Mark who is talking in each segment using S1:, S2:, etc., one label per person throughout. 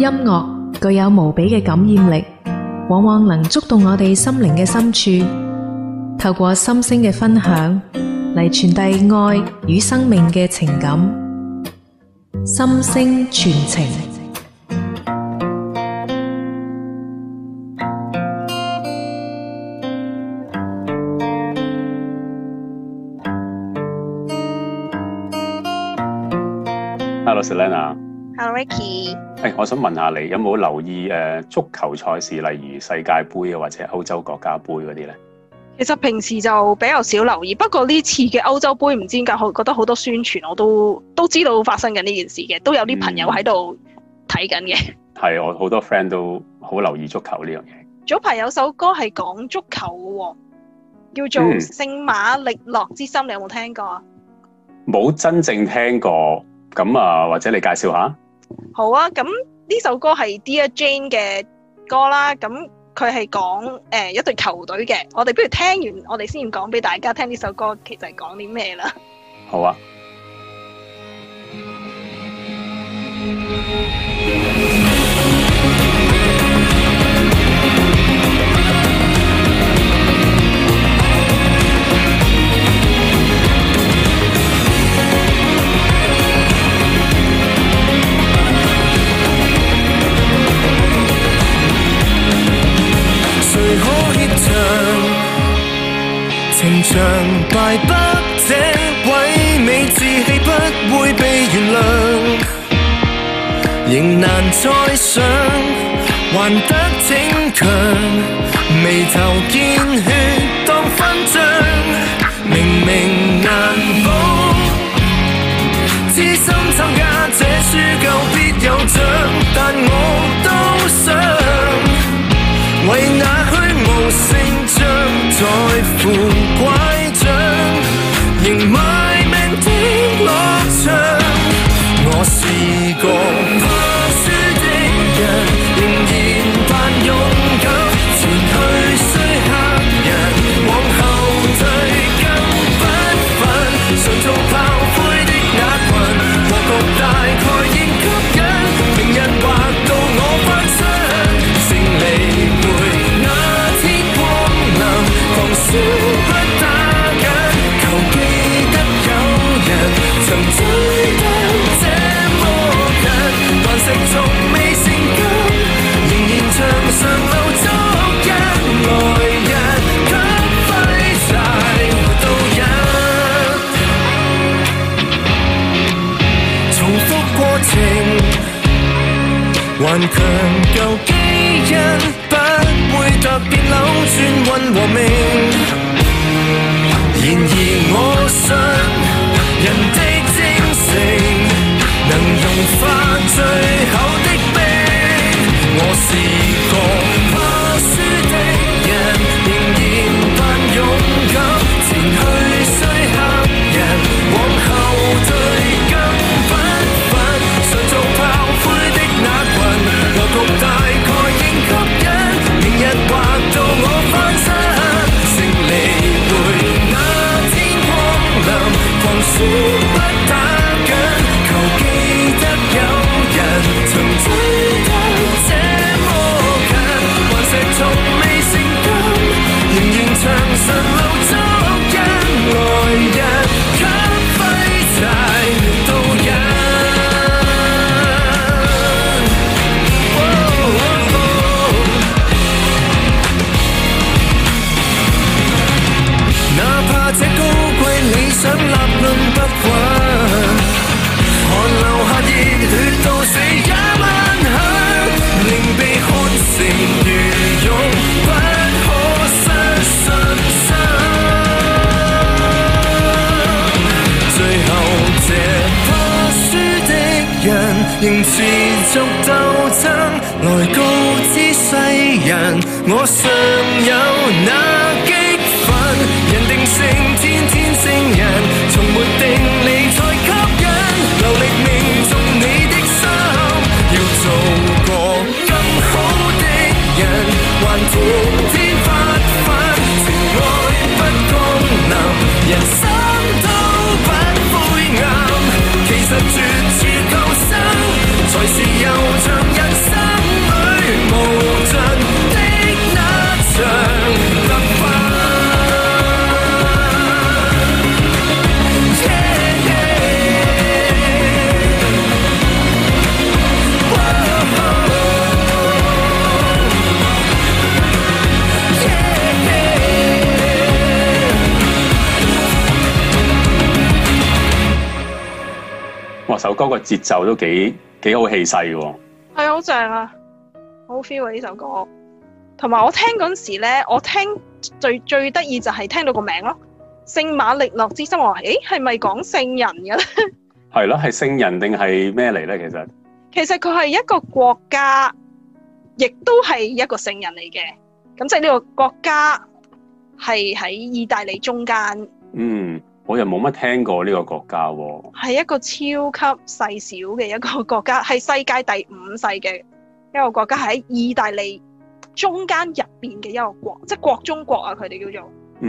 S1: 音樂具有無比嘅感染力，往往能觸動我哋心靈嘅深處，透過心聲嘅分享嚟傳遞愛與生命嘅情感。心聲傳情。
S2: Hello Selena。
S3: Hello Ricky。
S2: 我想問下你有冇留意足球賽事，例如世界盃啊或者歐洲國家盃嗰啲咧？
S3: 其實平時就比較少留意，不過呢次嘅歐洲盃唔知點解，覺得好多宣傳，我都知道發生緊呢件事嘅，都有啲朋友喺度睇緊嘅。
S2: 係，我好多 friend 都好留意足球呢樣嘢。
S3: 早排有首歌係講足球嘅，叫做《聖馬力諾之心》，你有冇聽過啊？
S2: 冇真正聽過，咁啊或者你介紹下？
S3: 好啊，咁呢首歌係 Dear Jane 嘅歌啦，咁佢係講一隊球隊嘅，我哋不如聽完，我哋先講俾大家聽呢首歌其實係講啲咩啦。
S2: 好啊。
S4: 情場敗北這位美志氣不會被原諒，仍難再想還得逞強，眉頭見血當勳章，明明難保知心參加這輸夠必有獎，但我都想為那虛無勝仗在乎拐杖，仍賣命的樂場。我試過怕輸的人，仍然扮勇敢，前去雖嚇人，往後退更不忿，常做炮灰的那群，和局大概應吸引，明日劃到我翻身，勝利會那天光臨，狂笑不打緊，求記得有人曾追得這麼近，頑石從未成金，仍然場上留足印，來日給揮柴到日，重複過程頑強舊基因，不會特別扭轉運和命。然而我信人的精誠能融化最後的冰。我試過怕輸的人，仍然扮勇敢，前去雖嚇人，往後退更不忿，常做炮灰的那群，和局大概應吸引，明日劃到我翻身，勝利會那天光臨，狂笑不打緊，求記得有人曾追得這麼近，頑石從未成金，仍然場上留足印，來日給揮柴到日。哪怕這高貴理想立論不穩，寒流下熱血到死也萬響，令被看成愚勇，不可失信心。最後這怕輸的人，仍持續鬥爭，來告知世人，我尚有那激憤。人定勝天天聖人，從沒定理才吸引，流力命中你的心，要做個更好的人，還天天發奮，情愛不降臨，人生都不灰暗，其實絕處求生才是悠長人生。
S2: 首歌個節奏都幾好氣勢喎。
S3: 係好正啊，好 feel 啊呢首歌。同埋我聽嗰陣時咧，我聽最得意就係聽到個名咯，聖馬力諾之心。我話係咪講聖人嘅咧？
S2: 係咯，係聖人定係咩嚟咧？
S3: 其實佢係一個國家，亦都係一個聖人嚟嘅。咁即係呢個國家係喺意大利中間。
S2: 我又冇乜聽過呢個國家喎。
S3: 係一個超級細小嘅一個國家，係世界第5細嘅一個國家，喺意大利中間入邊嘅一個國，即係國中國啊！佢哋叫做。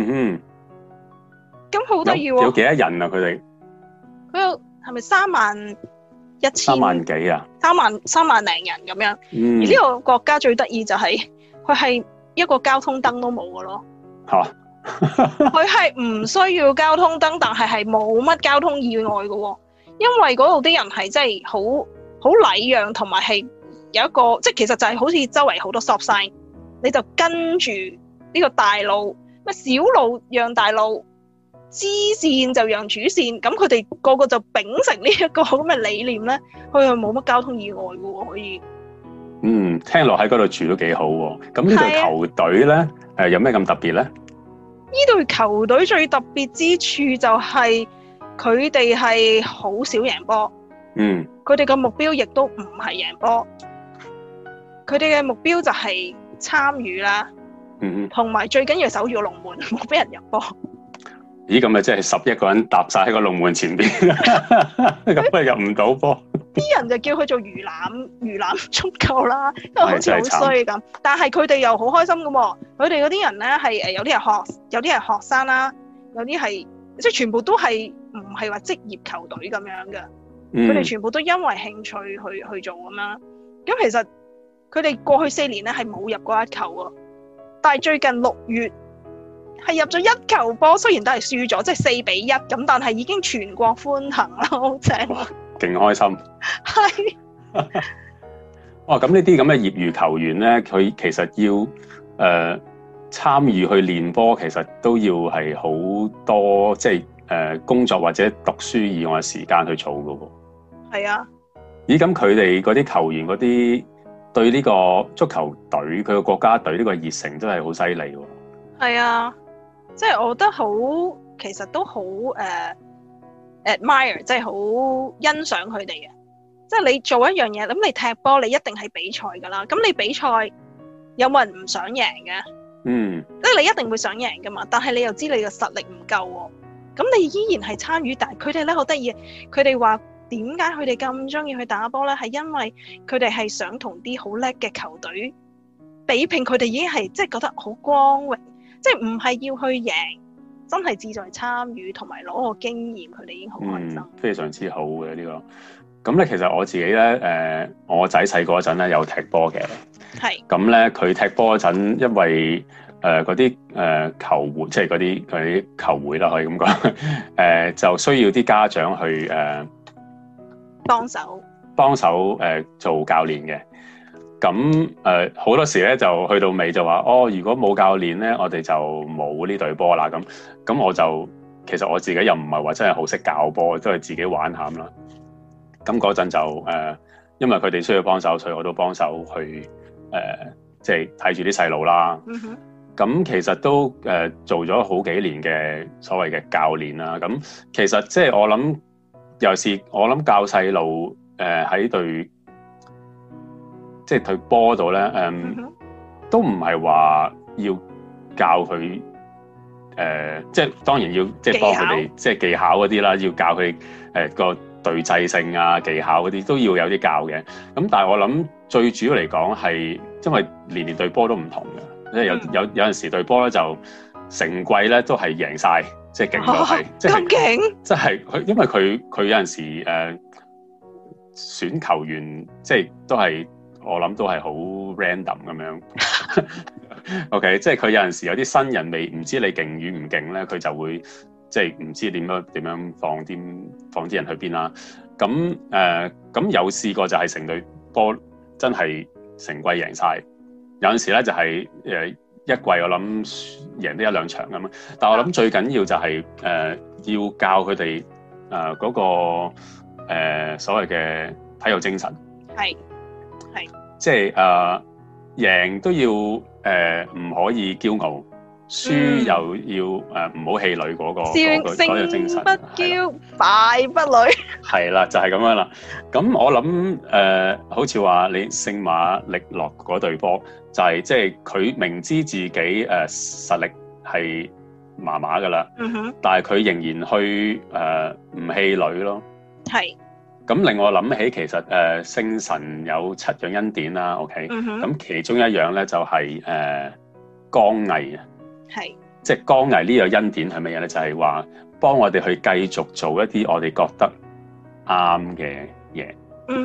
S3: 咁好得意喎！
S2: 有幾多人啊？佢哋？
S3: 佢有係咪31000？
S2: 3萬幾啊
S3: ？3萬零人咁樣。而呢個國家最得意就係佢係一個交通燈都冇嘅咯。佢係唔需要交通燈，但係冇乜交通意外嘅喎，因為嗰度啲人係真係好禮讓，同埋係有一個即係其實就係好似周圍好多 stop sign， 你就跟住呢個大路，小路讓大路，支線就讓主線，咁佢哋個個就秉承呢一個咁嘅理念咧，佢係冇乜交通意外嘅喎，可以。
S2: 聽落喺嗰度住都幾好喎。咁呢隊球隊咧，有咩咁特別咧？
S3: 呢隊球隊最特別之處就係佢哋係好少贏波，佢哋嘅目標亦都唔係贏波，佢哋嘅目標就係參與啦，同埋最緊要守住個龍門，冇俾人入波。
S2: 咦，咁咪即係11個人搭晒喺個龍門前邊，咁咪入唔到波。
S3: 啲人就叫佢做魚腩足球啦，因為好似好衰咁。但係佢哋又好開心㗎喎，佢哋嗰啲人咧係有啲係學生啦，有啲係即係全部都係唔係話職業球隊咁樣嘅。佢哋全部都因為興趣去做咁樣。咁其實佢哋過去4年咧係冇入過一球喎，但係最近6月係入咗1球波，雖然都係輸咗，即係4-1咁，但係已經全國歡騰啦，好正。
S2: 勁開心。
S3: 係。
S2: 咁呢啲咁嘅業餘球員咧，佢其實要參與去練波，其實都要係好多即係工作或者讀書以外嘅時間去做噶喎。係啊。咦，咁佢哋嗰啲球員嗰啲對呢個足球隊佢個國家隊呢個熱誠真係好犀利喎。係啊，即係我覺得其實都好admire， 即係好欣賞佢哋嘅。即係你做一樣嘢，咁你踢波你一定係比賽噶啦。咁你比賽有冇人唔想贏嘅？即係你一定會想贏噶嘛。但係你又知你嘅實力唔夠喎，咁你依然係參與。但係佢哋咧好得意，佢哋話點解佢哋咁中意去打波咧？係因為佢哋係想同啲好叻嘅球隊比拼，佢哋已經係即係覺得好光榮，即係唔係要去贏。真係志在參與同埋攞個經驗，佢哋已經好開心。非常之好嘅呢個。咁咧，其實我自己咧，我仔細嗰陣咧有踢波嘅。係。咁咧，佢踢波嗰陣，因為嗰啲球會，即係嗰啲球會啦，可以咁講，就需要啲家長去幫手做教練嘅。咁好多時咧就去到尾就話如果冇教練咧，我哋就冇呢隊波啦。咁我就其實我自己又唔係話真係好識教波，都係自己玩下啦。咁嗰陣就因為佢哋需要幫手，所以我都幫手去即係睇住啲細路啦。咁其實都做咗好幾年嘅所謂嘅教練啦。咁其實即係我諗，尤其是我諗教細路喺隊。即係對波度咧，都唔係話要教佢即係當然要即係幫佢哋即係技巧嗰啲啦，要教佢個對制性啊、技巧嗰啲都要有啲教嘅。咁但係我諗最主要嚟講係，因為年對波都唔同嘅，即係有陣時對波咧就成季咧都係贏晒，即係勁到係，即係咁勁，即係佢因為佢有陣時選球員即係都係。我諗都係好 random 咁樣，OK， 即係佢有陣時有啲新人唔知你勁與唔勁咧，佢就會即係唔知點樣放啲人去邊啦。咁有試過就係成隊波真係成季贏晒，有陣時咧就係一季我諗贏得1-2場咁樣。但係我諗最緊要就係要教佢哋嗰個所謂嘅體育精神，
S3: 係
S2: 即係贏都要唔可以驕傲，輸又要唔好氣餒嗰個精神。勝不驕，
S3: 敗不餒。
S2: 係啦，就係咁樣啦。咁我諗好似話你聖馬力諾嗰隊波，就係即係佢明知自己實力係麻麻噶啦，但係佢仍然去唔氣餒咯。係。咁令我諗起其實聖神有7樣恩典啦 ，OK，咁其中一樣咧就係剛毅啊，係，即係剛毅呢個恩典係乜嘢咧？就係話幫我哋去繼續做一啲我哋覺得啱嘅嘢，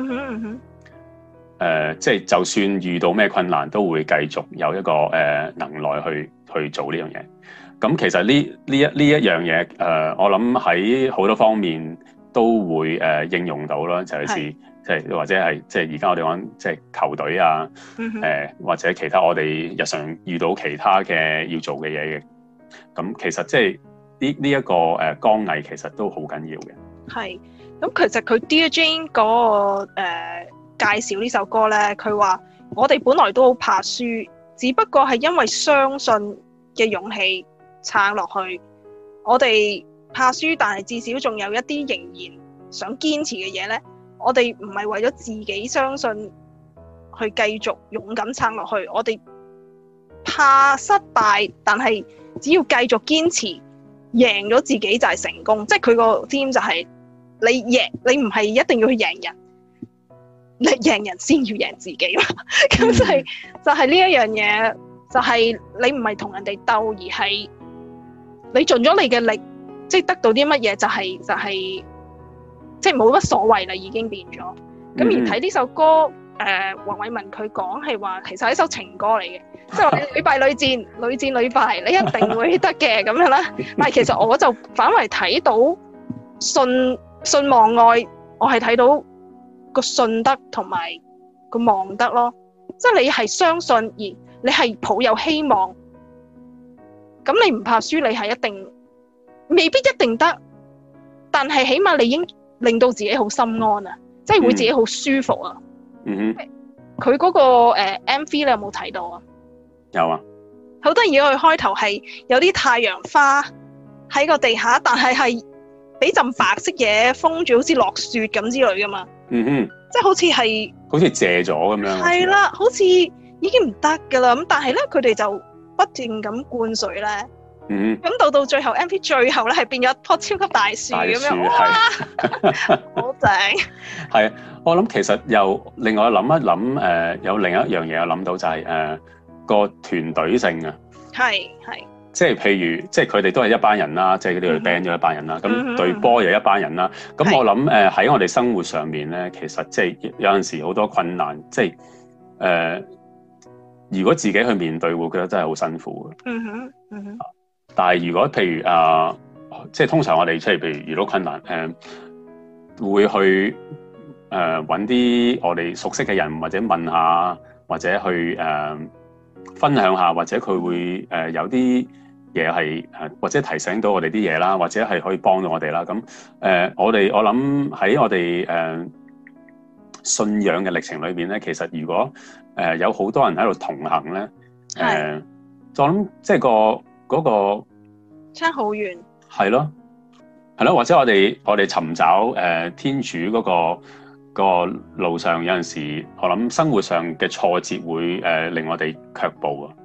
S2: 即係就算遇到咩困難，都會繼續有一個能耐去做呢樣嘢。咁其實呢一樣嘢我諗喺好多方面都會應用到啦，就係即係或者係即係而家我哋講即係球隊啊，或者其他我哋日常遇到其他嘅要做嘅嘢嘅，咁其實即係呢一個剛毅其實都好緊要嘅。係，咁其實佢 Dear Jane 嗰個介紹呢首歌咧，佢話我哋本來都好怕輸，只不過係因為相信嘅勇氣撐落去，我哋怕輸，但係至少仲有一啲仍然想堅持嘅嘢咧。我哋唔係為咗自己相信去繼續勇敢撐落去，我哋怕失敗，但係只要繼續堅持，贏咗自己就係成功。即係佢個 theme 就係你唔係一定要去贏人，你贏人先要贏自己嘛。咁就係呢一樣嘢，就係你唔係同人哋鬥，而係你盡咗你嘅力。即係得到啲乜嘢就係即係冇乜所謂啦，已經變咗。咁而睇呢首歌，黃偉文佢講係話，其實係一首情歌嚟嘅，即係話你屢敗屢戰，屢戰屢敗，你一定會得嘅咁樣啦。但係其實我就反為睇到信望愛，我係睇到個信德同埋個望德咯。即係你係相信而你係抱有希望，咁你唔怕輸，你係一定。未必一定得，但係起碼你已經令到自己好心安啊，即係會自己好舒服啊。佢嗰個MV 你有冇睇到啊？有啊。好得意，佢開頭係有啲太陽花喺個地下，但係俾陣白色嘢封住，好似落雪咁之類噶嘛。即係好似謝咗咁樣。係啦，好似已經唔得噶啦。咁但係咧，佢哋就不斷咁灌水咧。咁到最後 MV 最後咧係變咗一棵超級大樹咁樣，哇，好正！係，我諗其實又另外諗一諗，有另一樣嘢我諗到就係個團隊性啊，係，即係譬如即係佢哋都係一班人啦，即係佢哋隊 band 咗一班人啦，咁隊波又一班人啦，咁我諗喺我哋生活上面咧，其實即係有陣時好多困難，即係如果自己去面對，會覺得真係好辛苦嘅。但係如果譬如即係通常我哋即係譬如遇到困難，會去揾啲我哋熟悉嘅人，或者問下，或者去分享下，或者佢會有啲嘢係或者提醒到我哋啲嘢啦，或者係可以幫到我哋啦。咁我諗喺我哋信仰嘅歷程裏邊咧，其實如果有好多人喺度同行咧，我諗即係嗰個差好遠，係咯，或者我哋尋找天主嗰個路上，有陣時我諗生活上嘅挫折會令我哋卻步啊。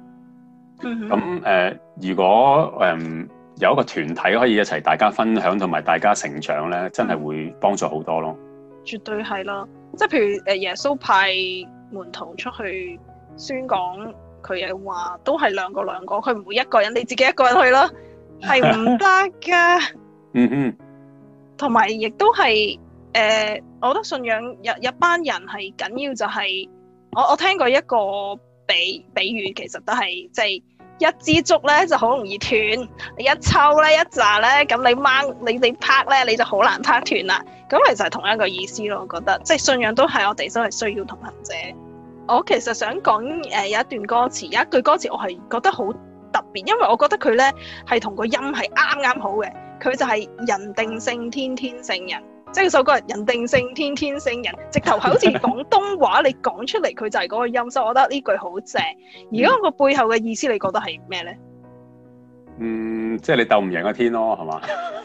S2: 咁如果有一個團體可以一齊大家分享同埋大家成長咧，真係會幫助好多咯。絕對係咯，即係譬如耶穌派門徒出去宣講。佢又話都係兩個，佢唔會一個人，你自己一個人去咯，係唔得噶。同埋亦都係我覺得信仰一班人係緊要，就係我聽過一個比喻，其實都係即係一支竹咧就好容易斷，你一抽咧一紮咧，咁你拍咧你就好難拍斷啦。咁其實係同一個意思咯，我覺得即係信仰都係我哋都係需要同行者。我其實想講有一段歌詞，有一句歌詞我係覺得好特別，因為我覺得佢咧係同個音係啱好嘅。佢就係人定勝天，天勝人，
S3: 即係首歌人定勝天，天勝人，直頭係好似廣東話，你講出嚟佢就係嗰個音，所以我覺得呢句好正。而家個背後嘅意思，你覺得係咩咧？
S2: 即係你鬥唔贏個天咯，係嘛？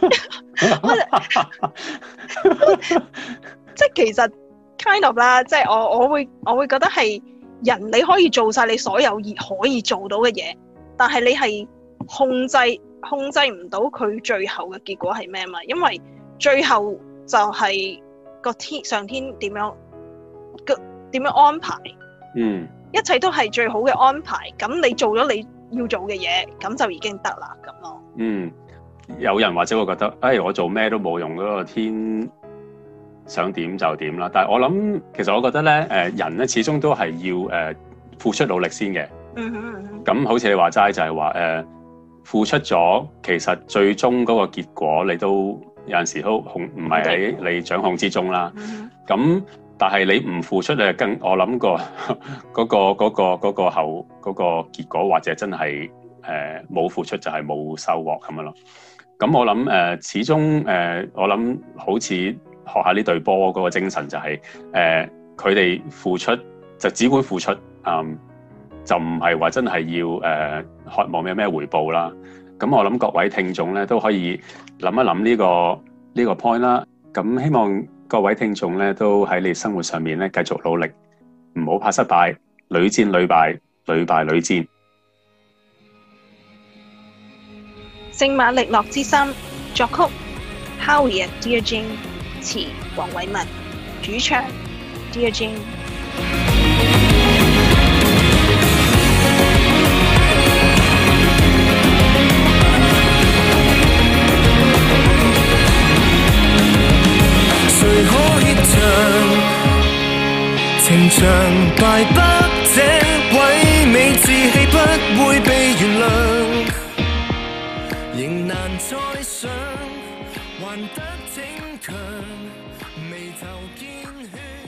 S3: 即係其實 kind of 啦，即係我會覺得係人你可以做晒你所有可以做到嘅嘢，但係你係控制唔到佢最後嘅結果係咩嘛？因為最後就係個上天點樣安排，一切都係最好嘅安排。咁你做咗你要做嘅嘢，咁就已經得啦咁咯。
S2: 有人或者會覺得，我做咩都冇用，嗰個天想點就點啦。但係我諗，其實我覺得咧，人咧始終都係要付出努力先嘅。咁好似你話齋，就係話付出咗，其實最終嗰個結果你都有陣時都唔係喺你掌控之中啦。咁但係你唔付出，你就更我諗過嗰個後嗰個結果，或者真係冇付出就係冇收穫咁樣咯。咁我諗始終我諗好似學下呢隊波嗰個精神就係佢哋付出就只管付出，就唔係話真係要渴望有咩回報啦。咁我諗各位聽眾咧都可以諗一諗呢個 point 啦。咁希望各位聽眾咧都喺你生活上面咧繼續努力，唔好怕失敗，屢戰屢敗，屢敗屢戰。
S3: 聖馬力諾之心，作曲 Howie Dear Jane， 詞黃偉文，主唱 Dear Jane。
S4: 誰可協場？情場敗北這位美志氣不會被原諒，仍難再想，還得逞強，眉頭見血。